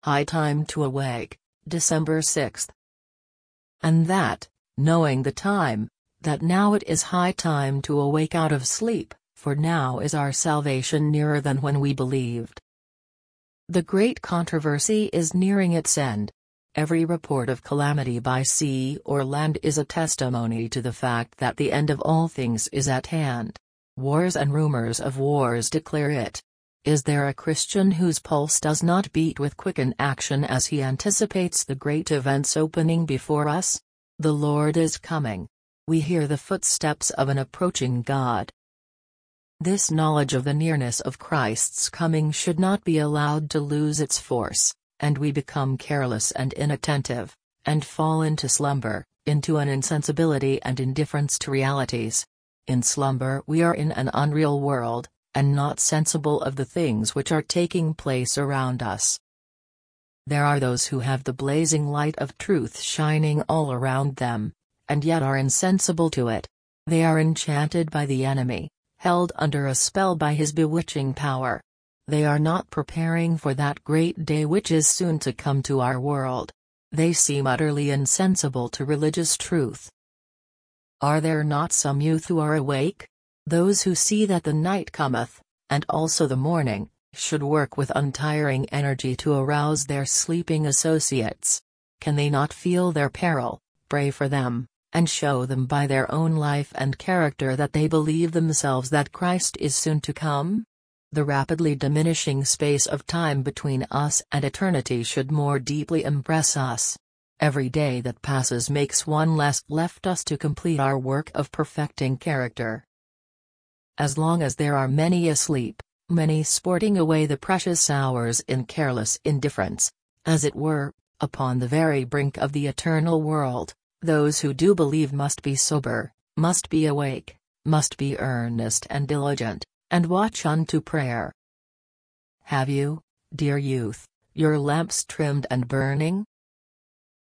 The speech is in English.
High time to awake, December 6. And that, knowing the time, that now it is high time to awake out of sleep, for now is our salvation nearer than when we believed. The great controversy is nearing its end. Every report of calamity by sea or land is a testimony to the fact that the end of all things is at hand. Wars and rumors of wars declare it. Is there a Christian whose pulse does not beat with quickened action as he anticipates the great events opening before us? The Lord is coming. We hear the footsteps of an approaching God. This knowledge of the nearness of Christ's coming should not be allowed to lose its force, and we become careless and inattentive, and fall into slumber, into an insensibility and indifference to realities. In slumber we are in an unreal world, and not sensible of the things which are taking place around us. There are those who have the blazing light of truth shining all around them, and yet are insensible to it. They are enchanted by the enemy, held under a spell by his bewitching power. They are not preparing for that great day which is soon to come to our world. They seem utterly insensible to religious truth. Are there not some youth who are awake? Those who see that the night cometh, and also the morning, should work with untiring energy to arouse their sleeping associates. Can they not feel their peril, pray for them, and show them by their own life and character that they believe themselves that Christ is soon to come? The rapidly diminishing space of time between us and eternity should more deeply impress us. Every day that passes makes one less left us to complete our work of perfecting character. As long as there are many asleep, many sporting away the precious hours in careless indifference, as it were, upon the very brink of the eternal world, those who do believe must be sober, must be awake, must be earnest and diligent, and watch unto prayer. Have you, dear youth, your lamps trimmed and burning?